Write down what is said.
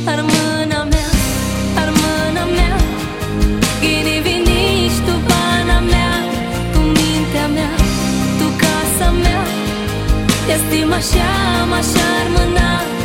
ar mâna mea, ar mâna mea. Gini viniș, tu pana mea, tu mintea mea, tu casa mea. Ja s tim așa, m-aș ar mâna.